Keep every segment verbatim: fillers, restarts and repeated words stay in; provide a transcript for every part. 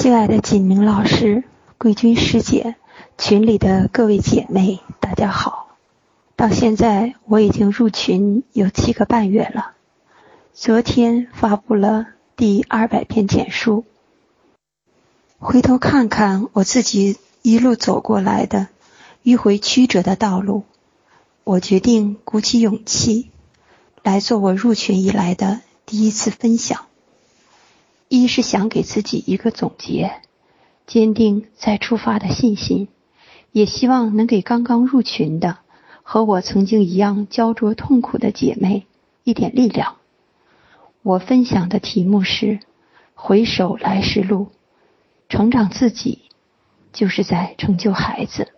亲爱的锦明老师、贵君师姐、群里的各位姐妹，大家好。到现在我已经入群有七个半月了，昨天发布了第二百篇简书。回头看看我自己一路走过来的迂回曲折的道路，我决定鼓起勇气来做我入群以来的第一次分享。一是想给自己一个总结，坚定再出发的信心，也希望能给刚刚入群的和我曾经一样焦灼痛苦的姐妹一点力量。我分享的题目是回首来时路，成长自己就是在成就孩子。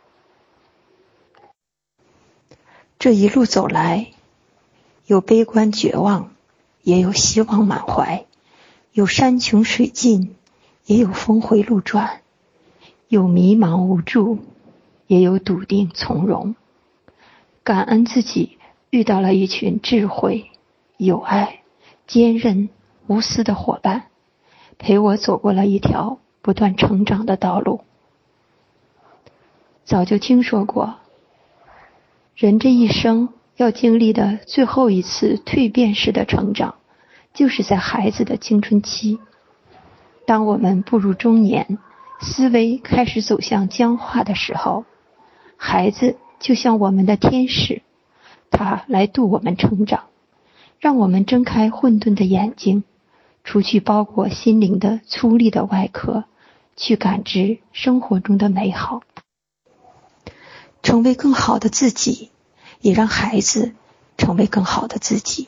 这一路走来，有悲观绝望，也有希望满怀，有山穷水尽，也有峰回路转，有迷茫无助，也有笃定从容。感恩自己遇到了一群智慧、有爱、坚韧、无私的伙伴，陪我走过了一条不断成长的道路。早就听说过，人这一生要经历的最后一次蜕变式的成长，就是在孩子的青春期。当我们步入中年，思维开始走向僵化的时候，孩子就像我们的天使，他来度我们成长，让我们睁开混沌的眼睛，除去包裹心灵的粗粝的外壳，去感知生活中的美好，成为更好的自己，也让孩子成为更好的自己。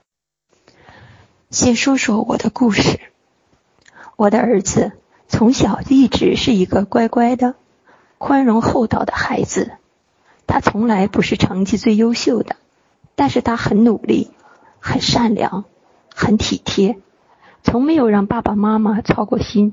先说说我的故事。我的儿子从小一直是一个乖乖的、宽容厚道的孩子。他从来不是成绩最优秀的，但是他很努力，很善良，很体贴，从没有让爸爸妈妈操过心。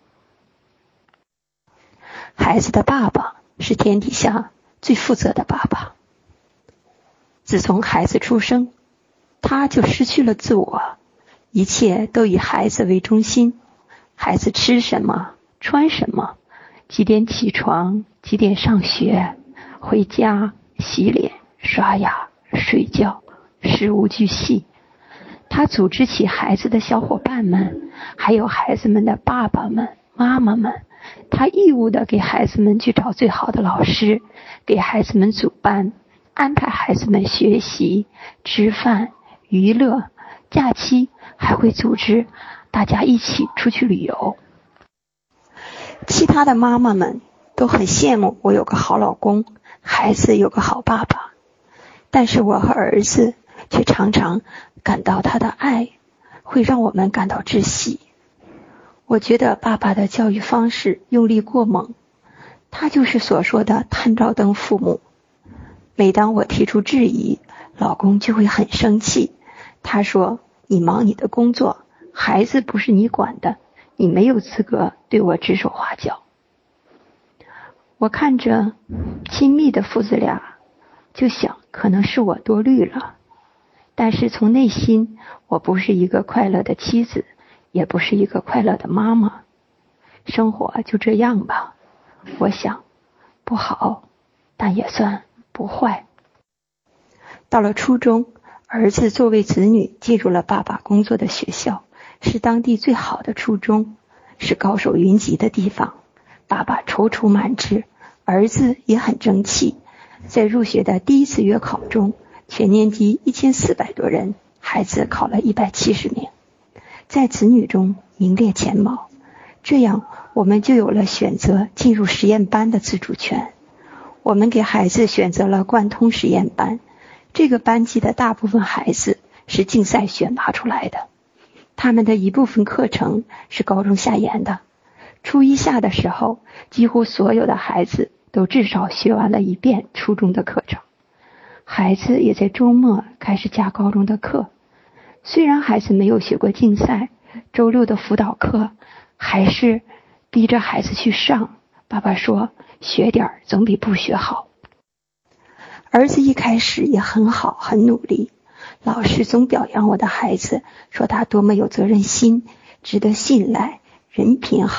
孩子的爸爸是天底下最负责的爸爸。自从孩子出生，他就失去了自我，一切都以孩子为中心。孩子吃什么，穿什么，几点起床，几点上学，回家，洗脸，刷牙，睡觉，事无巨细。他组织起孩子的小伙伴们，还有孩子们的爸爸们、妈妈们。他义务地给孩子们去找最好的老师，给孩子们组班，安排孩子们学习、吃饭、娱乐，假期还会组织大家一起出去旅游。其他的妈妈们都很羡慕我有个好老公，孩子有个好爸爸，但是我和儿子却常常感到他的爱会让我们感到窒息。我觉得爸爸的教育方式用力过猛，他就是所说的探照灯父母。每当我提出质疑，老公就会很生气。他说，你忙你的工作，孩子不是你管的，你没有资格对我指手画脚。我看着亲密的父子俩，就想可能是我多虑了，但是从内心，我不是一个快乐的妻子，也不是一个快乐的妈妈。生活就这样吧，我想不好，但也算不坏。到了初中，儿子作为子女进入了爸爸工作的学校，是当地最好的初中，是高手云集的地方。爸爸踌躇满志，儿子也很争气。在入学的第一次月考中，全年级一千四百多人，孩子考了一百七十名，在子女中名列前茅。这样我们就有了选择进入实验班的自主权。我们给孩子选择了贯通实验班，这个班级的大部分孩子是竞赛选拔出来的，他们的一部分课程是高中下延的。初一下的时候，几乎所有的孩子都至少学完了一遍初中的课程。孩子也在周末开始加高中的课。虽然孩子没有学过竞赛，周六的辅导课还是逼着孩子去上。爸爸说，学点总比不学好。儿子一开始也很好，很努力。老师总表扬我的孩子，说他多么有责任心，值得信赖，人品好，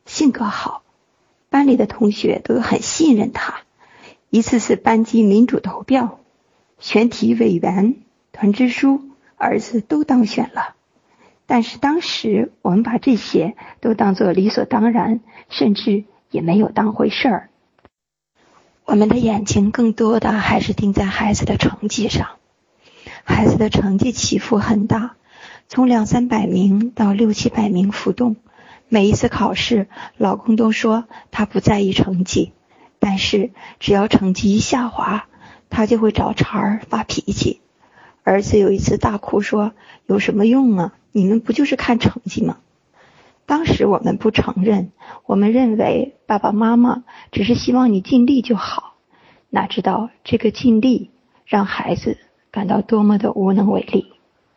性格好，班里的同学都很信任他。一次次班级民主投票，选体委员、团支书，儿子都当选了。但是当时我们把这些都当作理所当然，甚至也没有当回事儿。我们的眼睛更多的还是盯在孩子的成绩上。孩子的成绩起伏很大，从两三百名到六七百名浮动。每一次考试，老公都说他不在意成绩，但是只要成绩一下滑，他就会找茬儿发脾气。儿子有一次大哭说，有什么用啊，你们不就是看成绩吗？当时我们不承认，我们认为爸爸妈妈只是希望你尽力就好，哪知道这个尽力让孩子感到多么的无能为力。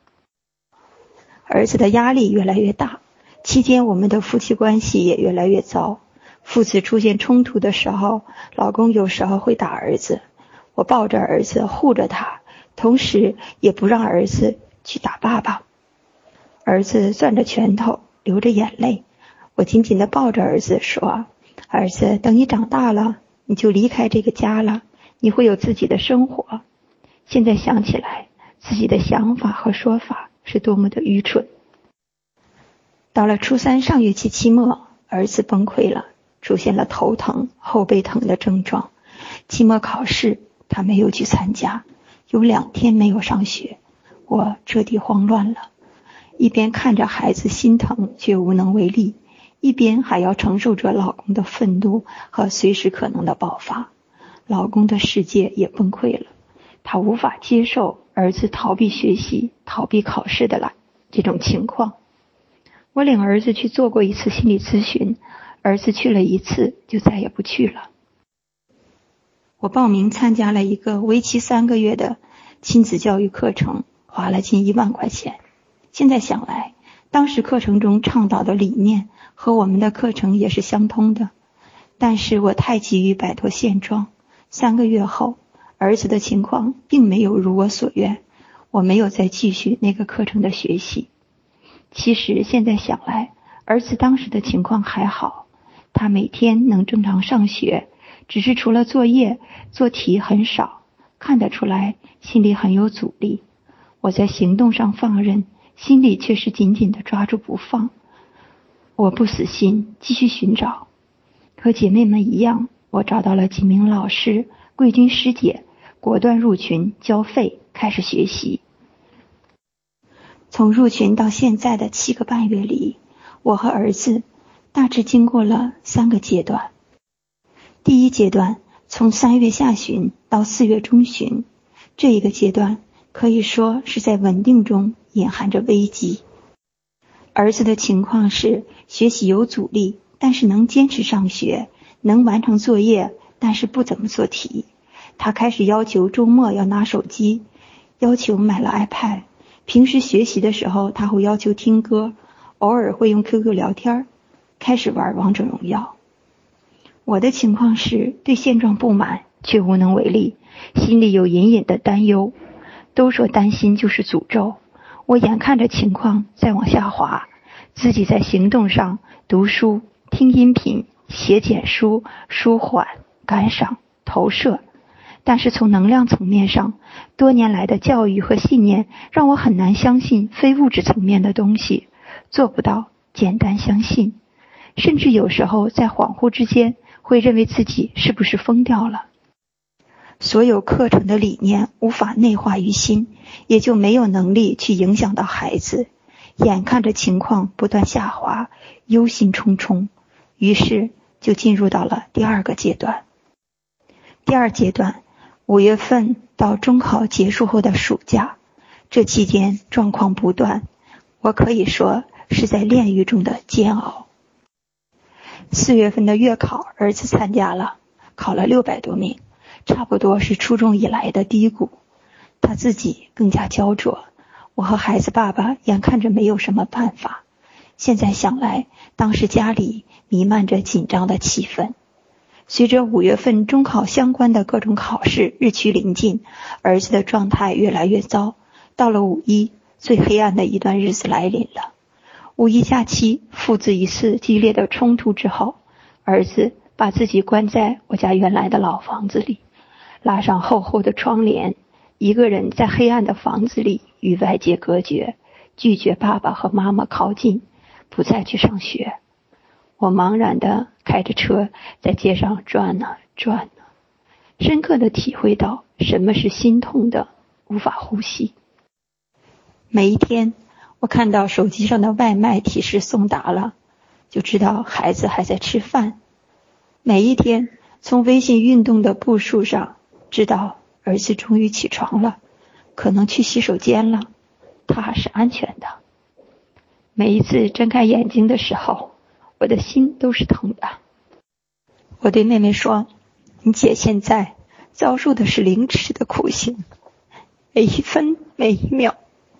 儿子的压力越来越大，期间我们的夫妻关系也越来越糟。父子出现冲突的时候，老公有时候会打儿子，我抱着儿子护着他，同时也不让儿子去打爸爸。儿子攥着拳头流着眼泪，我紧紧地抱着儿子说，儿子，等你长大了，你就离开这个家了，你会有自己的生活。现在想起来，自己的想法和说法是多么的愚蠢。到了初三上学期期末，儿子崩溃了，出现了头疼、后背疼的症状。期末考试他没有去参加，有两天没有上学，我彻底慌乱了。一边看着孩子心疼却无能为力，一边还要承受着老公的愤怒和随时可能的爆发。老公的世界也崩溃了，他无法接受儿子逃避学习、逃避考试的来这种情况。我领儿子去做过一次心理咨询，儿子去了一次就再也不去了。我报名参加了一个为期三个月的亲子教育课程，花了近一万块钱。现在想来，当时课程中倡导的理念和我们的课程也是相通的，但是我太急于摆脱现状。三个月后，儿子的情况并没有如我所愿，我没有再继续那个课程的学习。其实现在想来，儿子当时的情况还好，他每天能正常上学，只是除了作业，做题很少，看得出来心里很有阻力。我在行动上放任，心里却是紧紧地抓住不放。我不死心，继续寻找。和姐妹们一样，我找到了几名老师、贵军师姐，果断入群交费，开始学习。从入群到现在的七个半月里，我和儿子大致经过了三个阶段。第一阶段，从三月下旬到四月中旬，这一个阶段可以说是在稳定中隐含着危机。儿子的情况是学习有阻力，但是能坚持上学，能完成作业，但是不怎么做题。他开始要求周末要拿手机，要求买了 iPad。平时学习的时候，他会要求听歌，偶尔会用 Q Q 聊天，开始玩王者荣耀。我的情况是对现状不满，却无能为力，心里有隐隐的担忧。都说担心就是诅咒，我眼看着情况在往下滑，自己在行动上读书、听音频、写简书、舒缓、感赏、投射。但是从能量层面上，多年来的教育和信念让我很难相信非物质层面的东西，做不到简单相信，甚至有时候在恍惚之间会认为自己是不是疯掉了。所有课程的理念无法内化于心，也就没有能力去影响到孩子。眼看着情况不断下滑，忧心忡忡，于是就进入到了第二个阶段。第二阶段，五月份到中考结束后的暑假，这期间状况不断，我可以说是在炼狱中的煎熬。四月份的月考，儿子参加了，考了六百多名，差不多是初中以来的低谷。他自己更加焦灼，我和孩子爸爸眼看着没有什么办法。现在想来，当时家里弥漫着紧张的气氛。随着五月份中考相关的各种考试日趋临近，儿子的状态越来越糟。到了五一，最黑暗的一段日子来临了。 五一假期，父子一次激烈的冲突之后，儿子把自己关在我家原来的老房子里，拉上厚厚的窗帘，一个人在黑暗的房子里与外界隔绝，拒绝爸爸和妈妈靠近，不再去上学。我茫然地开着车在街上转啊转啊，深刻地体会到什么是心痛的无法呼吸。每一天我看到手机上的外卖提示送达了，就知道孩子还在吃饭。每一天从微信运动的步数上知道儿子终于起床了，可能去洗手间了，他是安全的。每一次睁开眼睛的时候，我的心都是疼的。我对妹妹说，你姐现在遭受的是凌迟的酷刑，每一分每一秒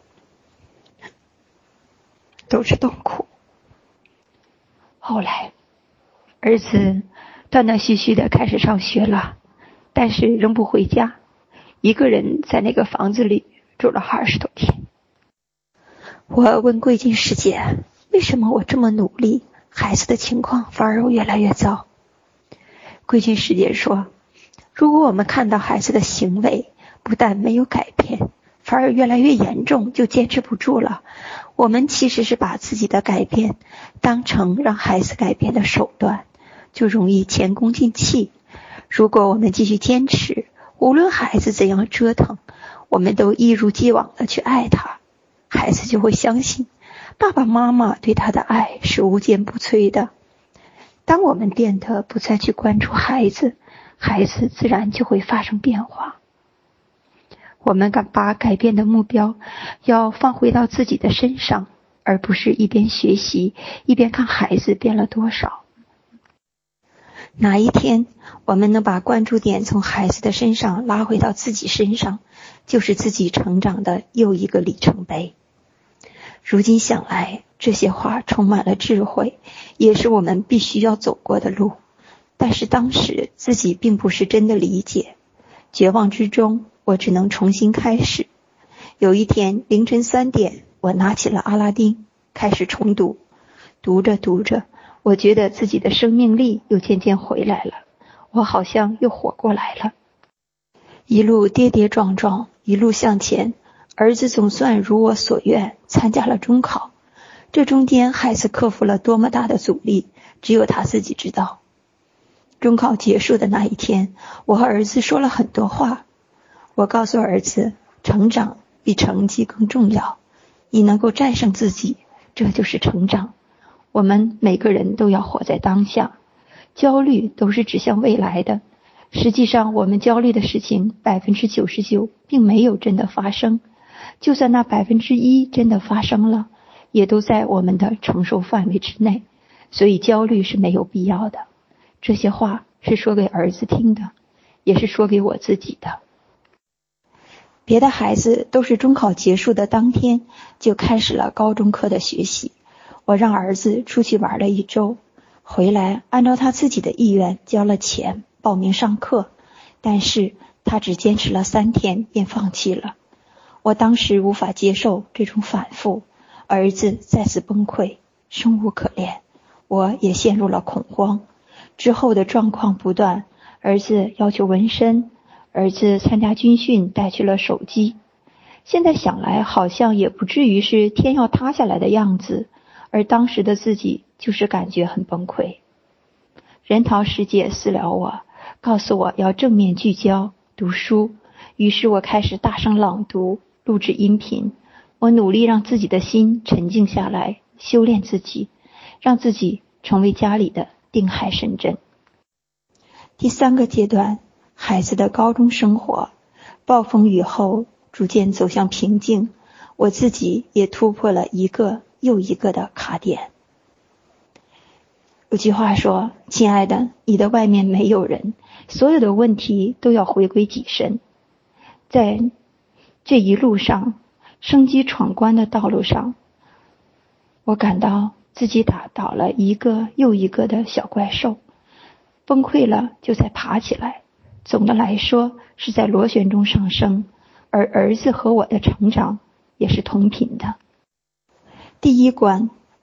都是痛苦。后来儿子断断续续的开始上学了，但是仍不回家，一个人在那个房子里住了二十多天。我问桂金师姐，为什么我这么努力，孩子的情况反而越来越糟？桂金师姐说，如果我们看到孩子的行为不但没有改变，反而越来越严重，就坚持不住了。我们其实是把自己的改变当成让孩子改变的手段，就容易前功尽弃。如果我们继续坚持，无论孩子怎样折腾，我们都一如既往的去爱他，孩子就会相信爸爸妈妈对他的爱是无坚不摧的。当我们变得不再去关注孩子，孩子自然就会发生变化。我们把改变的目标要放回到自己的身上，而不是一边学习一边看孩子变了多少。哪一天我们能把关注点从孩子的身上拉回到自己身上，就是自己成长的又一个里程碑。如今想来，这些话充满了智慧，也是我们必须要走过的路。但是当时自己并不是真的理解，绝望之中，我只能重新开始。有一天凌晨三点，我拿起了阿拉丁，开始重读。读着读着，我觉得自己的生命力又渐渐回来了，我好像又活过来了。一路跌跌撞撞，一路向前，儿子总算如我所愿参加了中考。这中间孩子克服了多么大的阻力，只有他自己知道。中考结束的那一天，我和儿子说了很多话。我告诉儿子，成长比成绩更重要，你能够战胜自己，这就是成长。我们每个人都要活在当下，焦虑都是指向未来的。实际上我们焦虑的事情 百分之九十九 并没有真的发生，就算那 百分之一 真的发生了，也都在我们的承受范围之内，所以焦虑是没有必要的。这些话是说给儿子听的，也是说给我自己的。别的孩子都是中考结束的当天就开始了高中课的学习，我让儿子出去玩了一周，回来按照他自己的意愿交了钱报名上课，但是他只坚持了三天便放弃了。我当时无法接受这种反复，儿子再次崩溃，生无可恋，我也陷入了恐慌。之后的状况不断，儿子要求纹身，儿子参加军训带去了手机。现在想来好像也不至于是天要塌下来的样子，而当时的自己就是感觉很崩溃。人桃师姐私聊我，告诉我要正面聚焦读书，于是我开始大声朗读，录制音频。我努力让自己的心沉静下来，修炼自己，让自己成为家里的定海神针。第三个阶段，孩子的高中生活，暴风雨后逐渐走向平静，我自己也突破了一个又一个的卡点。有句话说，亲爱的，你的外面没有人，所有的问题都要回归己身。在这一路上，生机闯关的道路上，我感到自己打倒了一个又一个的小怪兽，崩溃了就再爬起来。总的来说是在螺旋中上升，而儿子和我的成长也是同频的。第一关，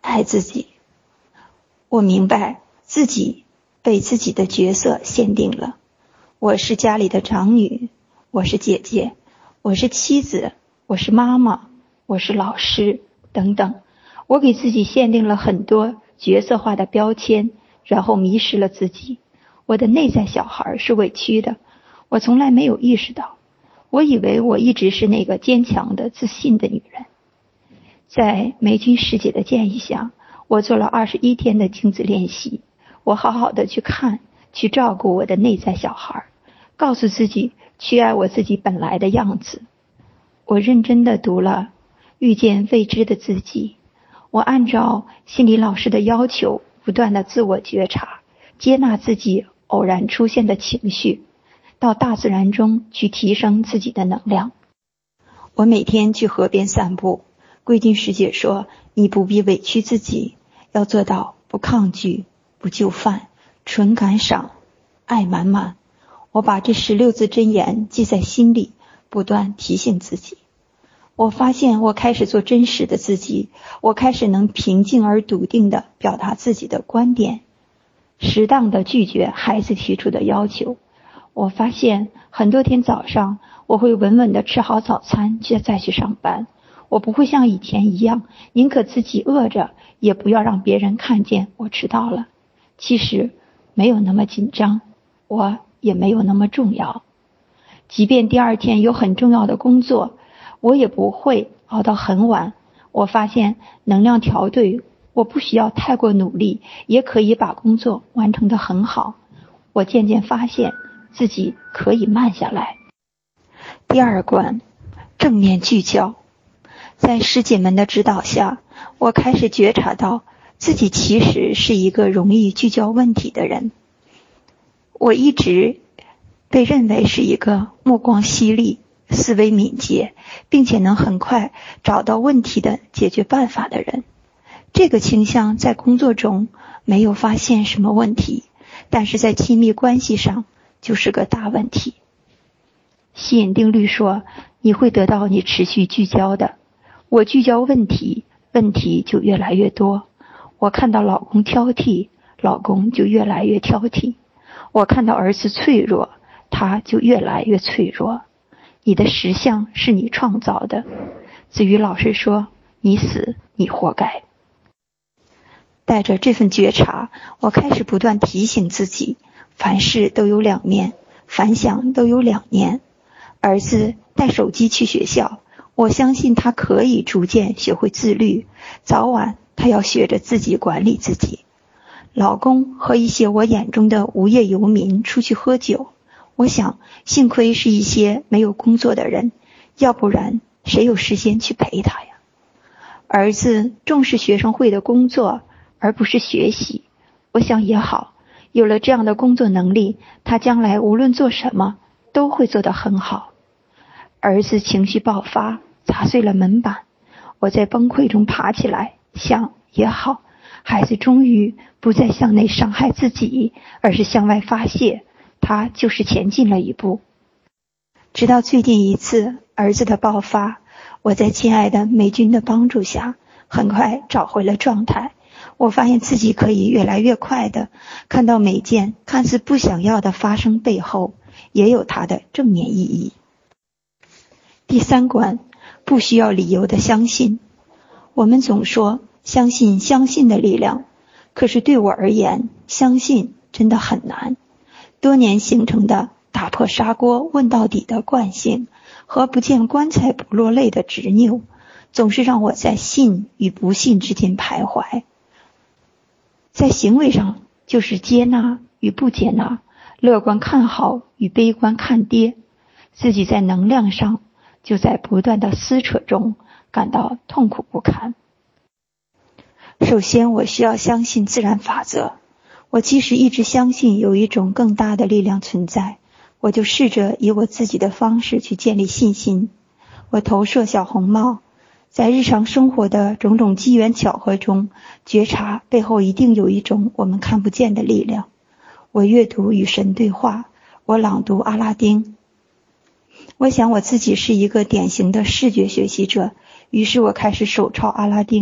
爱自己。我明白自己被自己的角色限定了，我是家里的长女，我是姐姐，我是妻子，我是妈妈，我是老师等等。我给自己限定了很多角色化的标签，然后迷失了自己。我的内在小孩是委屈的，我从来没有意识到，我以为我一直是那个坚强的自信的女人。在梅君师姐的建议下，我做了二十一天的镜子练习，我好好的去看，去照顾我的内在小孩，告诉自己去爱我自己本来的样子。我认真的读了《遇见未知的自己》，我按照心理老师的要求，不断的自我觉察，接纳自己偶然出现的情绪，到大自然中去提升自己的能量。我每天去河边散步，桂君师姐说，你不必委屈自己，要做到不抗拒，不就范，纯感赏，爱满满。我把这十六字真言记在心里，不断提醒自己。我发现我开始做真实的自己，我开始能平静而笃定地表达自己的观点，适当地拒绝孩子提出的要求。我发现很多天早上我会稳稳地吃好早餐再去上班，我不会像以前一样宁可自己饿着也不要让别人看见我迟到了。其实没有那么紧张，我也没有那么重要。即便第二天有很重要的工作，我也不会熬到很晚。我发现能量调对，我不需要太过努力，也可以把工作完成得很好。我渐渐发现自己可以慢下来。第二关，正面聚焦。在师姐们的指导下，我开始觉察到自己其实是一个容易聚焦问题的人。我一直被认为是一个目光犀利、思维敏捷，并且能很快找到问题的解决办法的人。这个倾向在工作中没有发现什么问题，但是在亲密关系上就是个大问题。吸引定律说，你会得到你持续聚焦的。我聚焦问题，问题就越来越多。我看到老公挑剔，老公就越来越挑剔。我看到儿子脆弱，他就越来越脆弱。你的实相是你创造的。子瑜老师说，你死，你活该。带着这份觉察，我开始不断提醒自己，凡事都有两面，凡想都有两念。儿子带手机去学校，我相信他可以逐渐学会自律，早晚他要学着自己管理自己。老公和一些我眼中的无业游民出去喝酒，我想幸亏是一些没有工作的人，要不然谁有时间去陪他呀？儿子重视学生会的工作而不是学习，我想也好，有了这样的工作能力，他将来无论做什么都会做得很好。儿子情绪爆发，砸碎了门板，我在崩溃中爬起来，想也好，孩子终于不再向内伤害自己，而是向外发泄，他就是前进了一步。直到最近一次儿子的爆发，我在亲爱的美君的帮助下，很快找回了状态。我发现自己可以越来越快的看到每件看似不想要的发生背后，也有它的正面意义。第三关，不需要理由的相信。我们总说相信相信的力量，可是对我而言，相信真的很难。多年形成的打破砂锅问到底的惯性和不见棺材不落泪的执拗，总是让我在信与不信之间徘徊。在行为上就是接纳与不接纳，乐观看好与悲观看跌。自己在能量上就在不断的撕扯中感到痛苦不堪。首先，我需要相信自然法则。我即使一直相信有一种更大的力量存在，我就试着以我自己的方式去建立信心。我投射小红帽，在日常生活的种种机缘巧合中，觉察背后一定有一种我们看不见的力量。我阅读与神对话，我朗读阿拉丁。我想我自己是一个典型的视觉学习者，于是我开始手抄阿拉丁，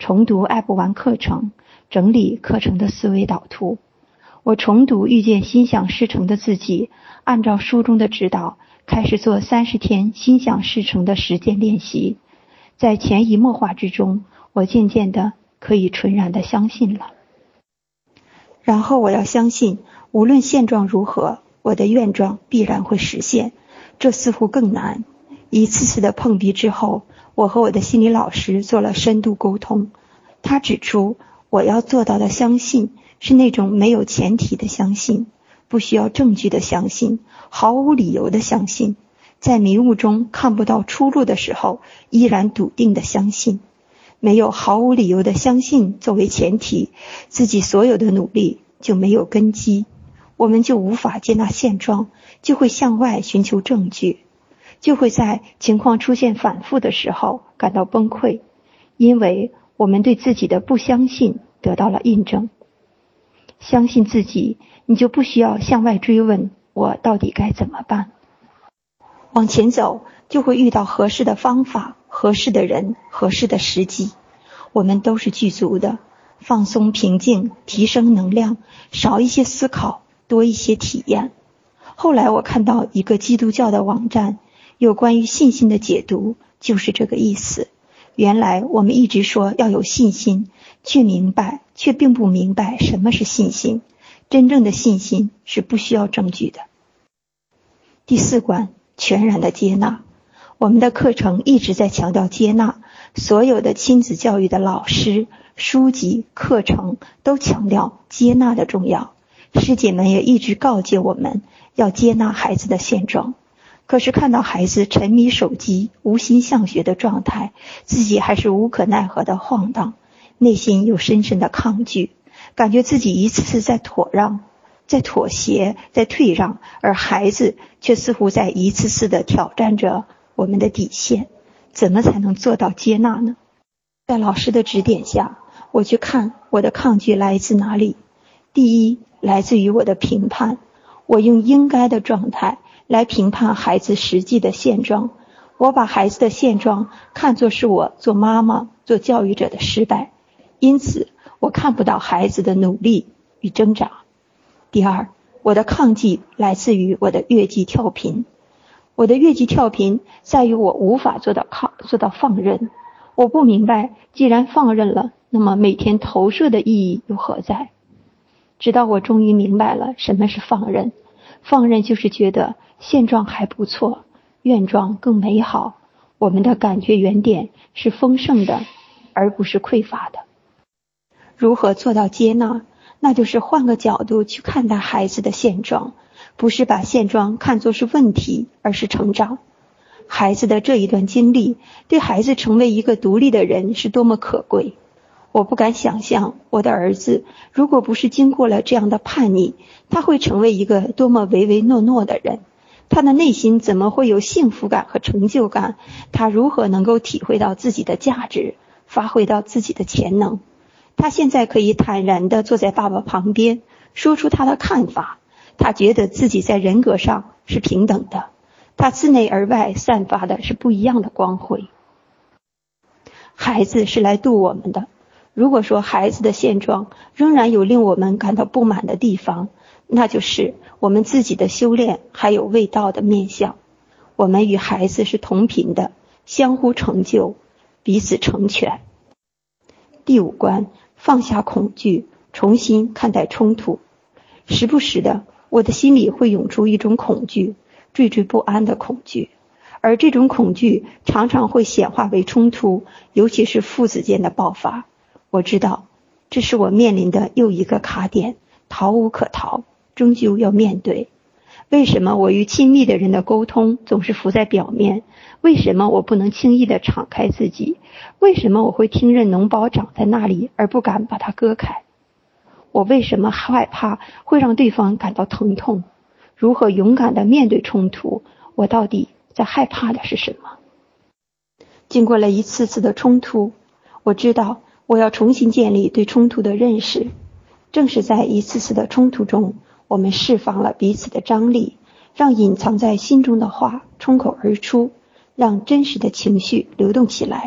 重读爱不完课程，整理课程的思维导图。我重读遇见心想事成的自己，按照书中的指导，开始做三十天心想事成的实践练习。在潜移默化之中，我渐渐的可以纯然的相信了。然后我要相信，无论现状如何，我的愿状必然会实现。这似乎更难。一次次的碰壁之后，我和我的心理老师做了深度沟通。他指出，我要做到的相信是那种没有前提的相信，不需要证据的相信，毫无理由的相信，在迷雾中看不到出路的时候，依然笃定的相信。没有毫无理由的相信作为前提，自己所有的努力就没有根基，我们就无法接纳现状，就会向外寻求证据，就会在情况出现反复的时候感到崩溃，因为我们对自己的不相信得到了印证。相信自己，你就不需要向外追问我到底该怎么办。往前走，就会遇到合适的方法、合适的人、合适的时机。我们都是具足的，放松平静，提升能量，少一些思考，多一些体验。后来我看到一个基督教的网站，有关于信心的解读，就是这个意思。原来我们一直说要有信心，却明白，却并不明白什么是信心。真正的信心是不需要证据的。第四关，全然的接纳。我们的课程一直在强调接纳，所有的亲子教育的老师、书籍、课程都强调接纳的重要。师姐们也一直告诫我们要接纳孩子的现状。可是看到孩子沉迷手机、无心向学的状态，自己还是无可奈何的晃荡，内心有深深的抗拒，感觉自己一次次在妥让，在妥协，在退让，而孩子却似乎在一次次的挑战着我们的底线。怎么才能做到接纳呢？在老师的指点下，我去看我的抗拒来自哪里。第一，来自于我的评判，我用应该的状态来评判孩子实际的现状，我把孩子的现状看作是我做妈妈、做教育者的失败，因此我看不到孩子的努力与挣扎。第二，我的抗拒来自于我的越级跳频，我的越级跳频在于我无法做到抗做到放任，我不明白，既然放任了，那么每天投射的意义又何在？直到我终于明白了什么是放任。放任就是觉得现状还不错，愿状更美好，我们的感觉原点是丰盛的，而不是匮乏的。如何做到接纳？那就是换个角度去看待孩子的现状，不是把现状看作是问题，而是成长。孩子的这一段经历，对孩子成为一个独立的人是多么可贵。我不敢想象，我的儿子如果不是经过了这样的叛逆，他会成为一个多么唯唯诺诺的人。他的内心怎么会有幸福感和成就感？他如何能够体会到自己的价值，发挥到自己的潜能？他现在可以坦然地坐在爸爸旁边，说出他的看法。他觉得自己在人格上是平等的，他自内而外散发的是不一样的光辉。孩子是来度我们的，如果说孩子的现状仍然有令我们感到不满的地方，那就是我们自己的修炼还有未到的面向。我们与孩子是同频的，相互成就，彼此成全。第五关，放下恐惧，重新看待冲突。时不时的，我的心里会涌出一种恐惧，惴惴不安的恐惧，而这种恐惧常常会显化为冲突，尤其是父子间的爆发。我知道，这是我面临的又一个卡点，逃无可逃，终究要面对。为什么我与亲密的人的沟通总是浮在表面？为什么我不能轻易地敞开自己？为什么我会听任脓包长在那里而不敢把它割开？我为什么害怕会让对方感到疼痛？如何勇敢地面对冲突？我到底在害怕的是什么？经过了一次次的冲突，我知道我要重新建立对冲突的认识。正是在一次次的冲突中，我们释放了彼此的张力，让隐藏在心中的话冲口而出，让真实的情绪流动起来，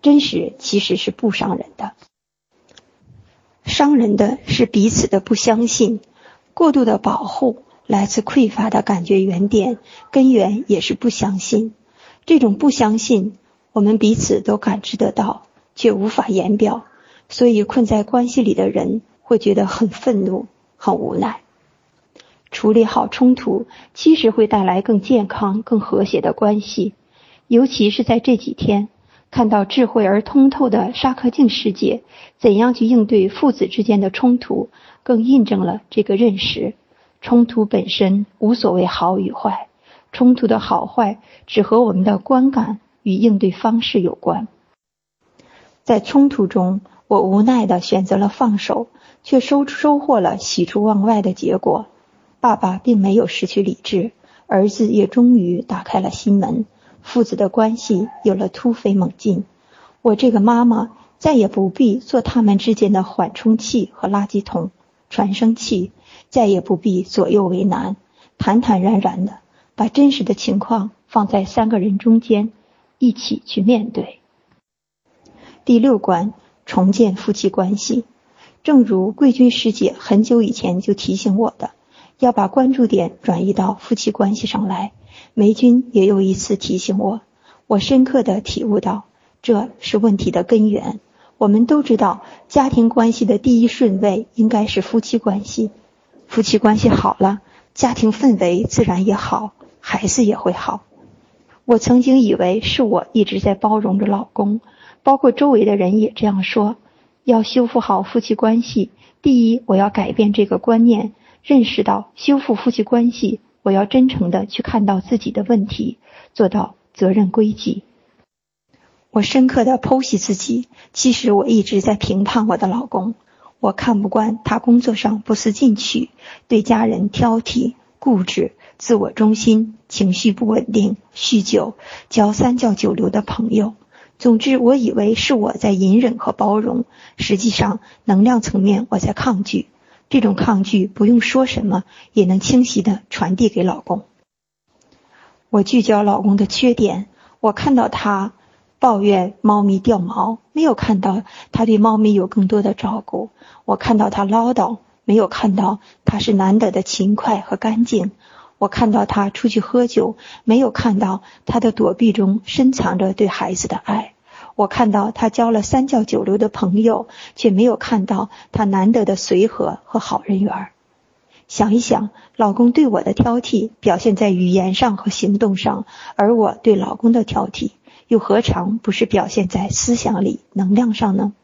真实其实是不伤人的。伤人的是彼此的不相信，过度的保护来自匮乏的感觉原点，根源也是不相信。这种不相信，我们彼此都感知得到，却无法言表，所以困在关系里的人会觉得很愤怒，很无奈。处理好冲突，其实会带来更健康、更和谐的关系。尤其是在这几天，看到智慧而通透的沙克净师姐怎样去应对父子之间的冲突，更印证了这个认识。冲突本身无所谓好与坏，冲突的好坏只和我们的观感与应对方式有关。在冲突中，我无奈地选择了放手，却收收获了喜出望外的结果。爸爸并没有失去理智，儿子也终于打开了心门，父子的关系有了突飞猛进。我这个妈妈再也不必做他们之间的缓冲器和垃圾桶、传声器，再也不必左右为难，坦坦然然的把真实的情况放在三个人中间，一起去面对。第六关，重建夫妻关系。正如桂君师姐很久以前就提醒我的，要把关注点转移到夫妻关系上来。梅君也有一次提醒我，我深刻地体悟到，这是问题的根源。我们都知道，家庭关系的第一顺位应该是夫妻关系。夫妻关系好了，家庭氛围自然也好，孩子也会好。我曾经以为是我一直在包容着老公，包括周围的人也这样说，要修复好夫妻关系，第一，我要改变这个观念，认识到修复夫妻关系，我要真诚地去看到自己的问题，做到责任归己。我深刻地剖析自己，其实我一直在评判我的老公。我看不惯他工作上不思进取，对家人挑剔、固执、自我中心、情绪不稳定、酗酒、交三教九流的朋友。总之，我以为是我在隐忍和包容，实际上能量层面我在抗拒。这种抗拒不用说什么，也能清晰地传递给老公。我聚焦老公的缺点，我看到他抱怨猫咪掉毛，没有看到他对猫咪有更多的照顾。我看到他唠叨，没有看到他是难得的勤快和干净。我看到他出去喝酒，没有看到他的躲避中深藏着对孩子的爱。我看到他交了三教九流的朋友，却没有看到他难得的随和和好人缘。想一想，老公对我的挑剔表现在语言上和行动上，而我对老公的挑剔又何尝不是表现在思想里、能量上呢？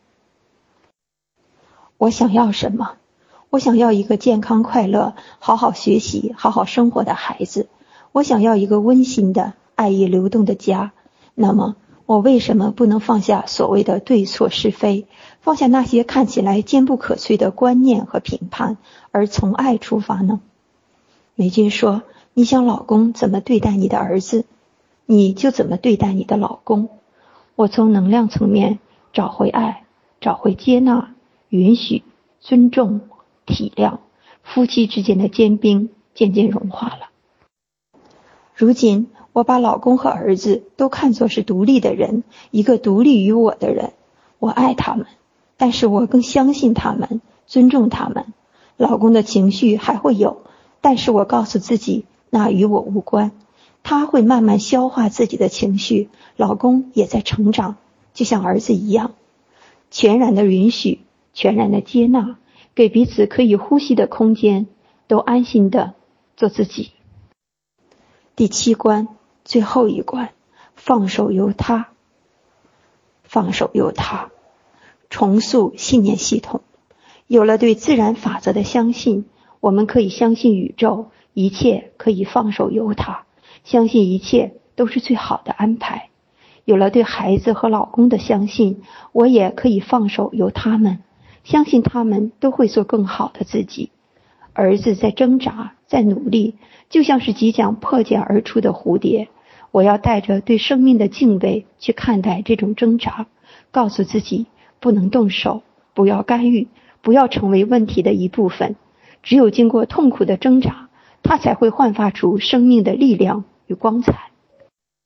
我想要什么？我想要一个健康快乐、好好学习、好好生活的孩子。我想要一个温馨的、爱意流动的家。那么，我为什么不能放下所谓的对错是非，放下那些看起来坚不可摧的观念和评判，而从爱出发呢？美君说，你想老公怎么对待你的儿子，你就怎么对待你的老公。我从能量层面找回爱，找回接纳、允许、尊重、体谅，夫妻之间的坚冰渐渐融化了。如今我把老公和儿子都看作是独立的人，一个独立于我的人。我爱他们，但是我更相信他们，尊重他们。老公的情绪还会有，但是我告诉自己，那与我无关。他会慢慢消化自己的情绪，老公也在成长，就像儿子一样。全然的允许，全然的接纳，给彼此可以呼吸的空间，都安心的做自己。第七关，最后一关，放手由他。放手由他，重塑信念系统。有了对自然法则的相信，我们可以相信宇宙，一切可以放手由他，相信一切都是最好的安排。有了对孩子和老公的相信，我也可以放手由他们，相信他们都会做更好的自己。儿子在挣扎，在努力，就像是即将破茧而出的蝴蝶。我要带着对生命的敬畏去看待这种挣扎，告诉自己不能动手，不要干预，不要成为问题的一部分。只有经过痛苦的挣扎，它才会焕发出生命的力量与光彩。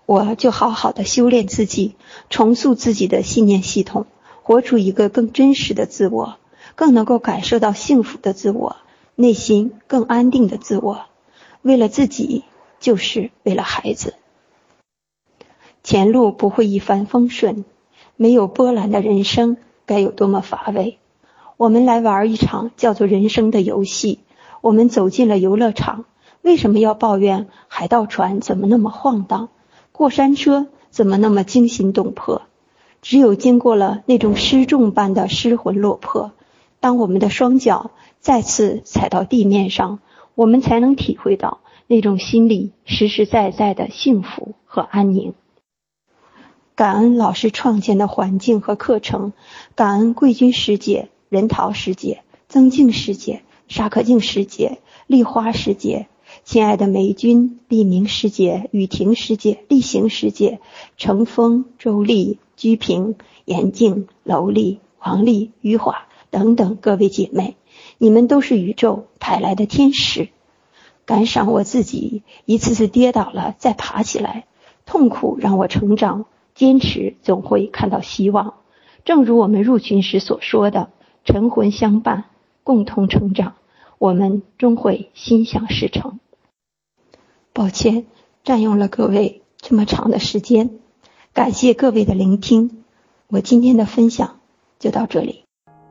我就好好的修炼自己，重塑自己的信念系统，活出一个更真实的自我，更能够感受到幸福的自我，内心更安定的自我。为了自己，就是为了孩子。前路不会一帆风顺，没有波澜的人生该有多么乏味。我们来玩一场叫做人生的游戏，我们走进了游乐场，为什么要抱怨海盗船怎么那么晃荡，过山车怎么那么惊心动魄？只有经过了那种失重般的失魂落魄，当我们的双脚再次踩到地面上，我们才能体会到那种心里实实在在的幸福和安宁。感恩老师创建的环境和课程，感恩桂君师姐、任桃师姐、曾静师姐、沙可静师姐、丽花师姐，亲爱的梅君、丽明师姐、雨婷师姐、丽行师姐、程峰、周丽、居平、严静、楼丽、王丽、余华等等各位姐妹，你们都是宇宙派来的天使。感赏我自己一次次跌倒了再爬起来，痛苦让我成长，坚持总会看到希望。正如我们入群时所说的，神魂相伴，共同成长，我们终会心想事成。抱歉占用了各位这么长的时间，感谢各位的聆听，我今天的分享就到这里。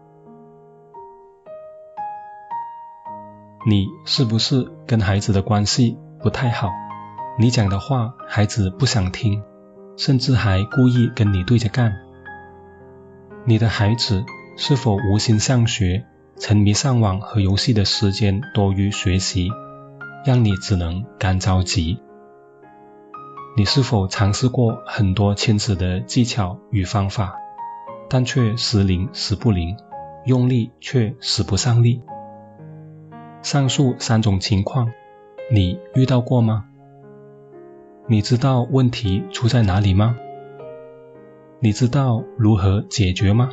你是不是跟孩子的关系不太好？你讲的话孩子不想听，甚至还故意跟你对着干。你的孩子是否无心向学，沉迷上网和游戏的时间多于学习，让你只能干着急？你是否尝试过很多亲子的技巧与方法，但却时灵时不灵，用力却使不上力？上述三种情况，你遇到过吗？你知道问题出在哪里吗？你知道如何解决吗？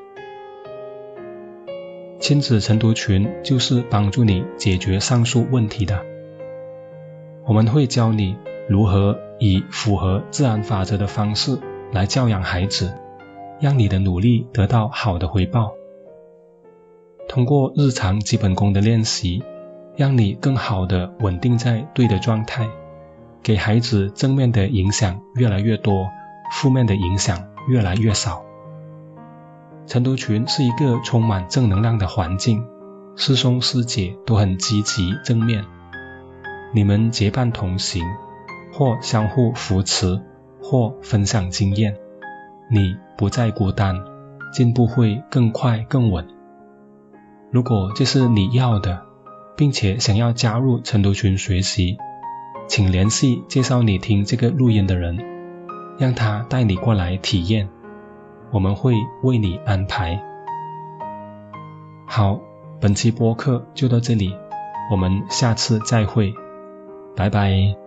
亲子晨读群就是帮助你解决上述问题的。我们会教你如何以符合自然法则的方式来教养孩子，让你的努力得到好的回报。通过日常基本功的练习，让你更好地稳定在对的状态，给孩子正面的影响越来越多，负面的影响越来越少。晨读群是一个充满正能量的环境，师兄师姐都很积极正面，你们结伴同行，或相互扶持，或分享经验，你不再孤单，进步会更快更稳。如果这是你要的，并且想要加入晨读群学习，请联系介绍你听这个录音的人，让他带你过来体验，我们会为你安排。好，本期播客就到这里，我们下次再会，拜拜。